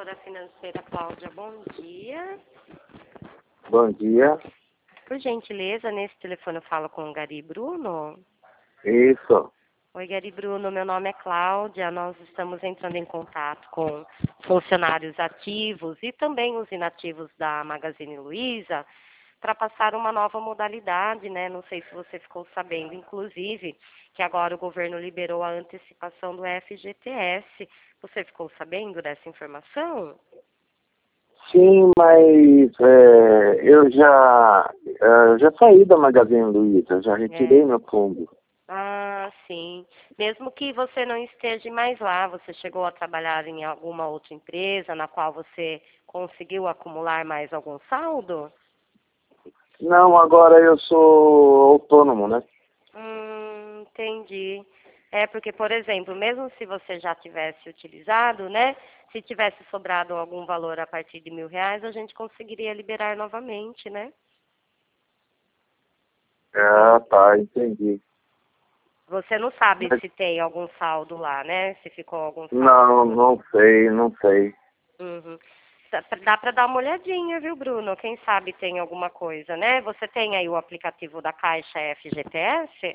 Consultora financeira Cláudia, bom dia. Bom dia. Por gentileza, nesse telefone eu falo com o Gary Bruno. Isso. Oi, Gary Bruno, meu nome é Cláudia. Nós estamos entrando em contato com funcionários ativos e também os inativos da Magazine Luiza para passar uma nova modalidade, né? Não sei se você ficou sabendo, inclusive, que agora o governo liberou a antecipação do FGTS. Você ficou sabendo dessa informação? Sim, mas eu já saí da Magazine Luiza, já retirei meu fundo. Ah, sim. Mesmo que você não esteja mais lá, você chegou a trabalhar em alguma outra empresa na qual você conseguiu acumular mais algum saldo? Não, agora eu sou autônomo, né? Entendi. É porque, por exemplo, mesmo se você já tivesse utilizado, né? Se tivesse sobrado algum valor a partir de R$ 1.000, a gente conseguiria liberar novamente, né? Ah, tá, entendi. Você não sabe Mas, se tem algum saldo lá, né? Se ficou algum não, saldo. não sei, não sei. Uhum. Dá para dar uma olhadinha, viu, Bruno? Quem sabe tem alguma coisa, né? Você tem aí o aplicativo da Caixa FGTS?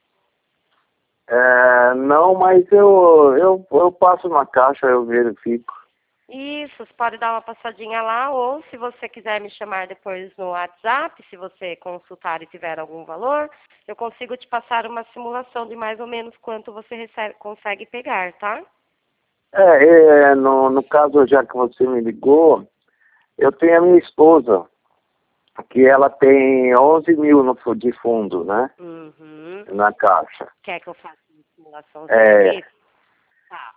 Não, mas eu passo na caixa, eu verifico. Isso, você pode dar uma passadinha lá, ou se você quiser me chamar depois no WhatsApp, se você consultar e tiver algum valor, eu consigo te passar uma simulação de mais ou menos quanto você consegue pegar, tá? No caso, já que você me ligou, eu tenho a minha esposa, que ela tem 11 mil de fundo, né? Uhum. Na caixa. Quer que eu faça uma simulação É, disso? Tá.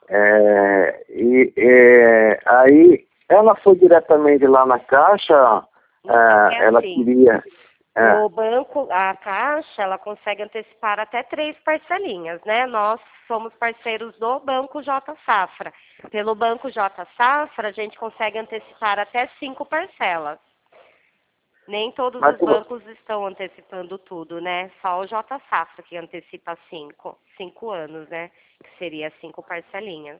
Aí ela foi diretamente lá na caixa, Então, é ela assim. queria. O banco, a Caixa, ela consegue antecipar até 3 parcelinhas, né? Nós somos parceiros do Banco J Safra. Pelo Banco J Safra, a gente consegue antecipar até 5 parcelas. Nem todos Mas, os bancos estão antecipando tudo, né? Só o J Safra que antecipa 5 anos, né? Que seria 5 parcelinhas.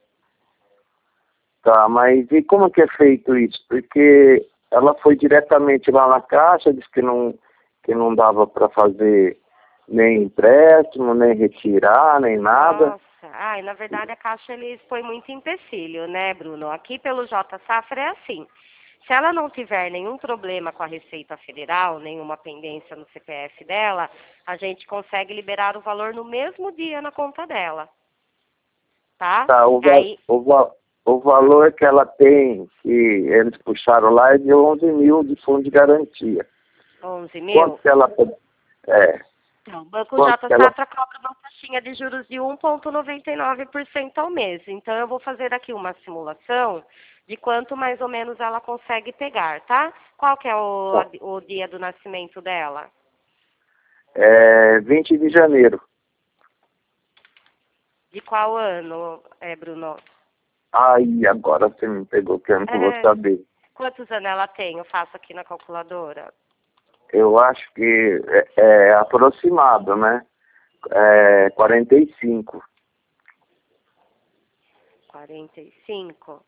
tá, mas e como que é feito isso? Porque ela foi diretamente lá na caixa, disse que não dava para fazer nem empréstimo, nem retirar, nem nada. Nossa, ai, na verdade a Caixa eles põe muito empecilho, né, Bruno? Aqui pelo J Safra é assim. Se ela não tiver nenhum problema com a Receita Federal, nenhuma pendência no CPF dela, a gente consegue liberar o valor no mesmo dia na conta dela, tá? Tá, Aí, o valor que ela tem, que eles puxaram lá, é de 11 mil de fundo de garantia. 11 Quanto mil. que ela... É, Então, o Banco quanto J que ela... Safra cobra uma taxinha de juros de 1,99% ao mês. Então, eu vou fazer aqui uma simulação de quanto mais ou menos ela consegue pegar, tá? Qual que é o dia do nascimento dela? 20 de janeiro. De qual ano, Bruno? Aí, agora você me pegou, que eu não vou saber. Quantos anos ela tem? Eu faço aqui na calculadora. Eu acho que é aproximado, né? 45. 45.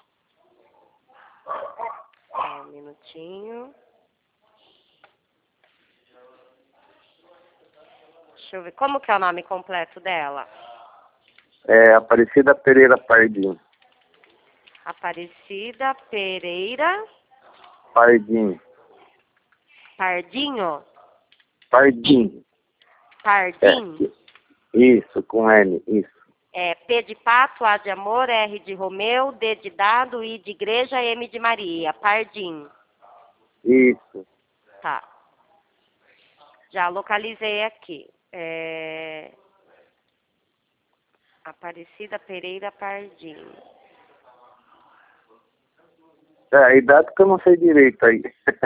Só um minutinho. Deixa eu ver. Como que é o nome completo dela? Aparecida Pereira Pardim. Aparecida Pereira Pardim. Pardinho? Pardim. Pardim? Isso, com N, isso. P de pato, A de amor, R de Romeu, D de dado, I de igreja, M de Maria. Pardim. Isso. Tá. Já localizei aqui. Aparecida Pereira Pardim. A idade que eu não sei direito aí.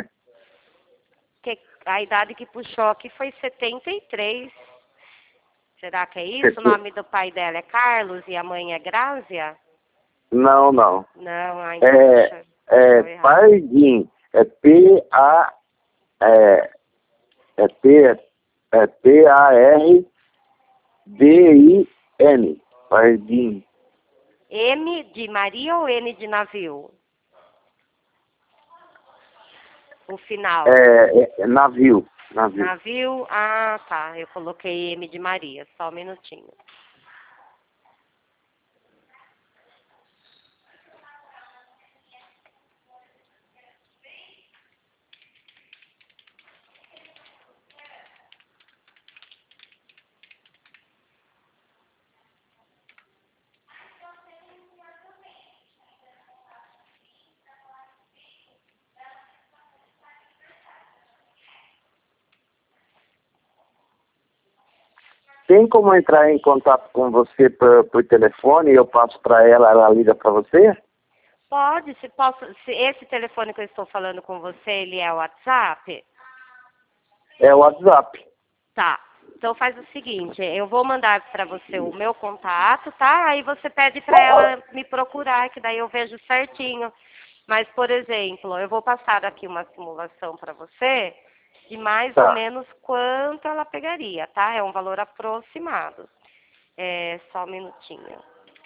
A idade que puxou aqui foi 73. Será que é isso? O nome do pai dela é Carlos e a mãe é Grácia? Não, não. Não, ainda puxa. Pardim. P-A... P-A-R-D-I-N. Pardim. M de Maria ou N de navio? O final. Navio. Navio? Ah, tá. Eu coloquei M de Maria. Só um minutinho. Tem como entrar em contato com você por telefone e eu passo para ela liga para você? Pode, se esse telefone que eu estou falando com você, ele é o WhatsApp? É o WhatsApp. Tá. Então faz o seguinte, eu vou mandar para você o meu contato, tá? Aí você pede para ela me procurar, que daí eu vejo certinho. Mas, por exemplo, eu vou passar aqui uma simulação para você de mais ou Tá. menos quanto ela pegaria, tá? É um valor aproximado. Só um minutinho.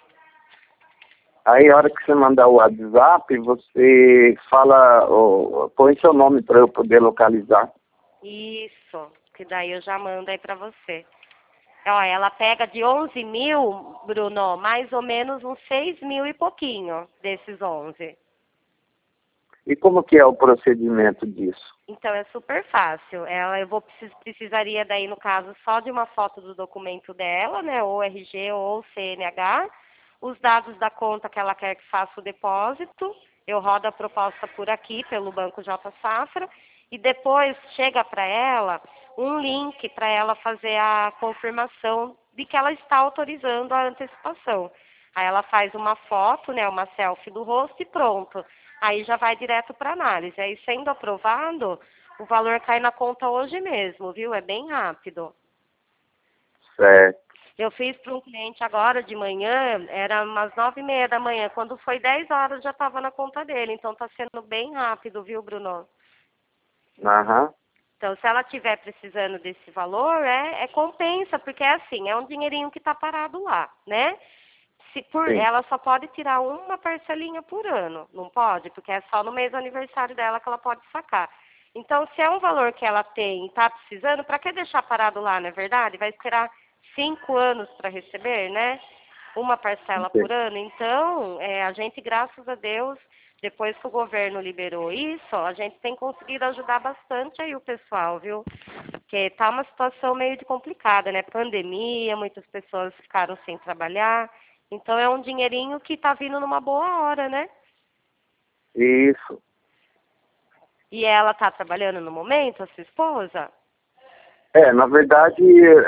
Aí, a hora que você mandar o WhatsApp, você fala, põe seu nome para eu poder localizar. Isso, que daí eu já mando aí para você. Ó, ela pega de 11 mil, Bruno, mais ou menos uns 6 mil e pouquinho desses 11. E como que é o procedimento disso? Então, é super fácil. Precisaria daí, no caso, só de uma foto do documento dela, né? Ou RG ou CNH. Os dados da conta que ela quer que faça o depósito. Eu rodo a proposta por aqui, pelo Banco J Safra. E depois chega para ela um link para ela fazer a confirmação de que ela está autorizando a antecipação. Aí ela faz uma foto, né? Uma selfie do rosto e pronto. Aí já vai direto para análise. Aí, sendo aprovado, o valor cai na conta hoje mesmo, viu? É bem rápido. Certo. Eu fiz para um cliente agora de manhã, era umas 9h30 da manhã. Quando foi 10 horas, já estava na conta dele. Então, está sendo bem rápido, viu, Bruno? Aham. Então, se ela estiver precisando desse valor, compensa, porque é assim, é um dinheirinho que está parado lá, né? Sim. Ela só pode tirar uma parcelinha por ano, não pode? Porque é só no mês do aniversário dela que ela pode sacar. Então, se é um valor que ela tem e está precisando, para que deixar parado lá, não é verdade? Vai esperar 5 anos para receber, né? Uma parcela Sim. por ano. Então, a gente, graças a Deus, depois que o governo liberou isso, a gente tem conseguido ajudar bastante aí o pessoal, viu? Porque tá uma situação meio de complicada, né? Pandemia, muitas pessoas ficaram sem trabalhar. Então é um dinheirinho que tá vindo numa boa hora, né? Isso. E ela tá trabalhando no momento, a sua esposa? Na verdade,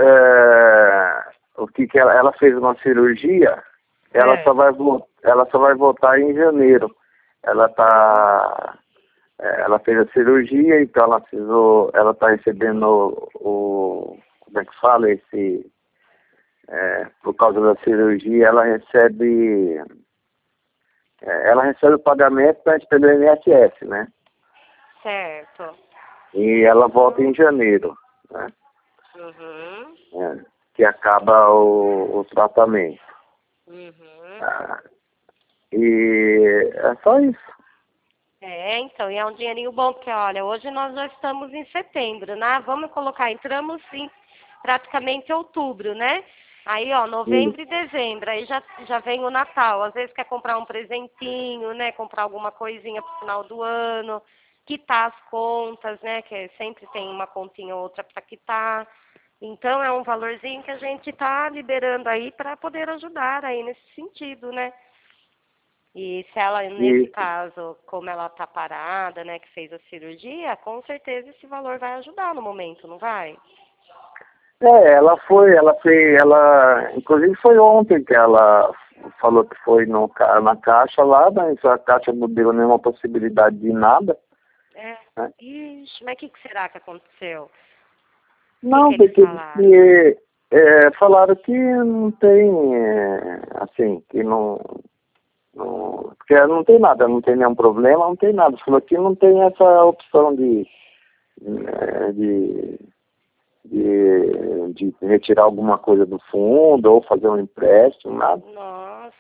o que ela fez uma cirurgia, ela só vai voltar em janeiro. Ela fez a cirurgia, então ela está recebendo como é que fala, por causa da cirurgia, ela recebe o pagamento pelo INSS, né? Certo. E ela volta em janeiro, né? Uhum. Que acaba o tratamento. Uhum. E é só isso. Então, e é um dinheirinho bom, porque olha, hoje nós já estamos em setembro, né? Vamos colocar, entramos em praticamente outubro, né? Aí, ó, novembro e dezembro, aí já vem o Natal. Às vezes quer comprar um presentinho, né? Comprar alguma coisinha pro final do ano, quitar as contas, né? Que sempre tem uma continha ou outra para quitar. Então, é um valorzinho que a gente tá liberando aí para poder ajudar aí nesse sentido, né? E se ela, nesse caso, como ela tá parada, né, que fez a cirurgia, com certeza esse valor vai ajudar no momento, não vai? Inclusive foi ontem que ela falou que foi na caixa lá, mas a caixa não deu nenhuma possibilidade de nada. Né? Ixi, mas o que será que aconteceu? Não, porque falaram que não tem, assim, que porque não tem nada, não tem nenhum problema, não tem nada. Falou que não tem essa opção de retirar alguma coisa do fundo ou fazer um empréstimo, nada. Nossa,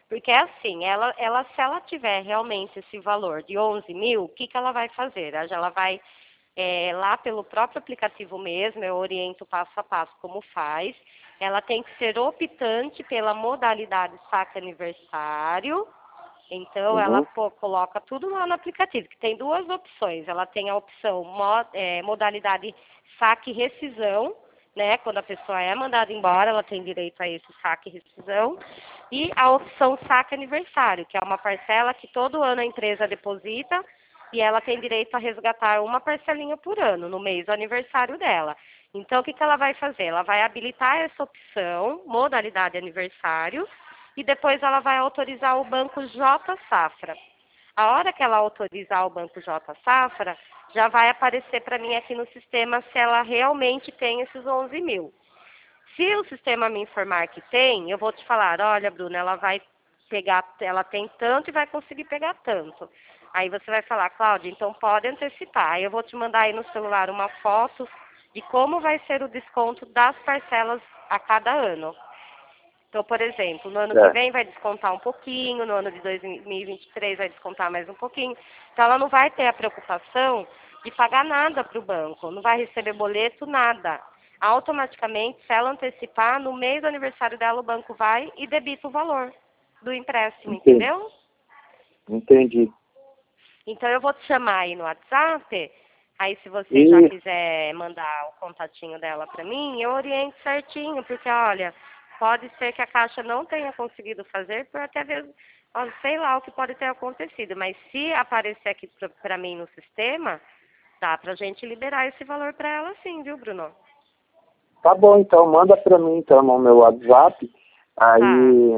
Porque assim, se ela tiver realmente esse valor de 11 mil, o que ela vai fazer? Ela vai lá pelo próprio aplicativo mesmo, eu oriento passo a passo como faz. Ela tem que ser optante pela modalidade saque aniversário. Então, ela Uhum. coloca tudo lá no aplicativo, que tem duas opções. Ela tem a opção modalidade saque e rescisão, né? Quando a pessoa é mandada embora, ela tem direito a esse saque e rescisão. E a opção saque aniversário, que é uma parcela que todo ano a empresa deposita e ela tem direito a resgatar uma parcelinha por ano, no mês do aniversário dela. Então, o que ela vai fazer? Ela vai habilitar essa opção, modalidade aniversário, e depois ela vai autorizar o Banco J Safra. A hora que ela autorizar o Banco J Safra, já vai aparecer para mim aqui no sistema se ela realmente tem esses 11 mil. Se o sistema me informar que tem, eu vou te falar, olha, Bruna, ela vai pegar, ela tem tanto e vai conseguir pegar tanto. Aí você vai falar, Cláudia, então pode antecipar. Aí eu vou te mandar aí no celular uma foto de como vai ser o desconto das parcelas a cada ano. Então, por exemplo, no ano que vem vai descontar um pouquinho, no ano de 2023 vai descontar mais um pouquinho. Então, ela não vai ter a preocupação de pagar nada para o banco, não vai receber boleto, nada. Automaticamente, se ela antecipar, no mês do aniversário dela, o banco vai e debita o valor do empréstimo, entendeu? Entendi. Então, eu vou te chamar aí no WhatsApp. Aí, se você já quiser mandar o contatinho dela para mim, eu oriento certinho, porque, olha, pode ser que a Caixa não tenha conseguido fazer, por até ver, sei lá o que pode ter acontecido. Mas se aparecer aqui para mim no sistema, dá para a gente liberar esse valor para ela sim, viu, Bruno? Tá bom, então, manda para mim, então, no meu WhatsApp. Aí,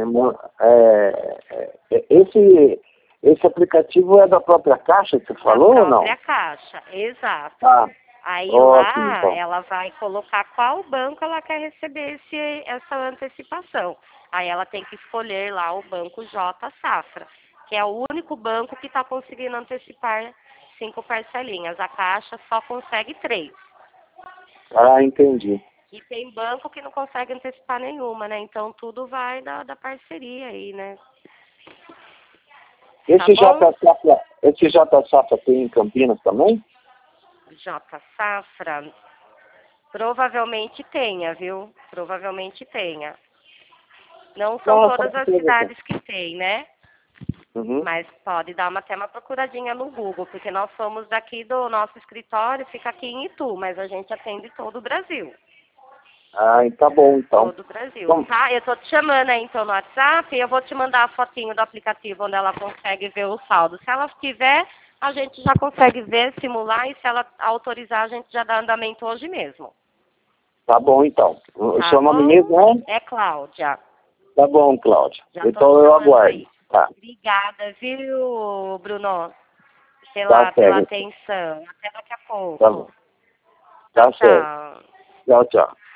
esse aplicativo é da própria Caixa que você falou ou não? Da própria Caixa, exato. Ah, Aí ótimo, lá então. ela vai colocar qual banco ela quer receber essa antecipação. Aí ela tem que escolher lá o banco J Safra, que é o único banco que está conseguindo antecipar 5 parcelinhas. A Caixa só consegue 3. Ah, entendi. E tem banco que não consegue antecipar nenhuma, né? Então tudo vai da parceria aí, né? Esse Tá bom? J Safra tem em Campinas também? J Safra, provavelmente tenha, viu? Provavelmente tenha. Não são Nossa, todas as cidades que tem, né? Uhum. Mas pode dar até uma procuradinha no Google, porque nós somos daqui do nosso escritório, fica aqui em Itu, mas a gente atende todo o Brasil. Ah, tá bom, então. Todo o Brasil. Tá? Eu tô te chamando aí então no WhatsApp e eu vou te mandar a fotinho do aplicativo onde ela consegue ver o saldo. Se ela tiver, a gente já consegue ver, simular e se ela autorizar, a gente já dá andamento hoje mesmo. Tá bom, então. O Tá seu nome bom? mesmo é? É Cláudia. Tá bom, Cláudia. Já tô Então te eu chamando aguardo. aí. Tá, Obrigada, viu, Bruno? tá Pela certo. atenção. Até daqui a Tá pouco. bom. Tchau, Tá certo. tchau. Tchau, tchau.